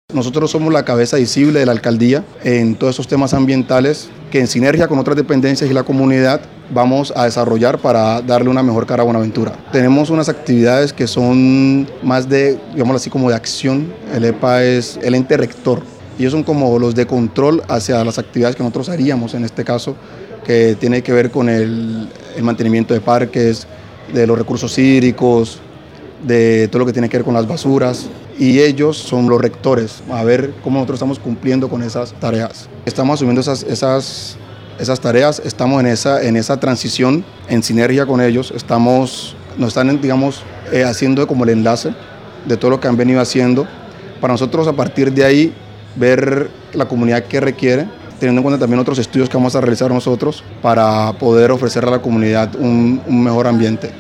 Nosotros somos la cabeza visible de la alcaldía en todos esos temas ambientales que en sinergia con otras dependencias y la comunidad vamos a desarrollar para darle una mejor cara a Buenaventura. Tenemos unas actividades que son más de, digámoslo así, como de acción. El EPA es el ente rector. Ellos son como los de control hacia las actividades que nosotros haríamos en este caso, que tiene que ver con el mantenimiento de parques, de los recursos hídricos, de todo lo que tiene que ver con las basuras, y ellos son los rectores, a ver cómo nosotros estamos cumpliendo con esas tareas. Estamos asumiendo esas tareas, estamos en esa transición en sinergia con ellos, nos están, digamos, haciendo como el enlace de todo lo que han venido haciendo, para nosotros a partir de ahí ver la comunidad que requiere, teniendo en cuenta también otros estudios que vamos a realizar nosotros para poder ofrecerle a la comunidad un mejor ambiente.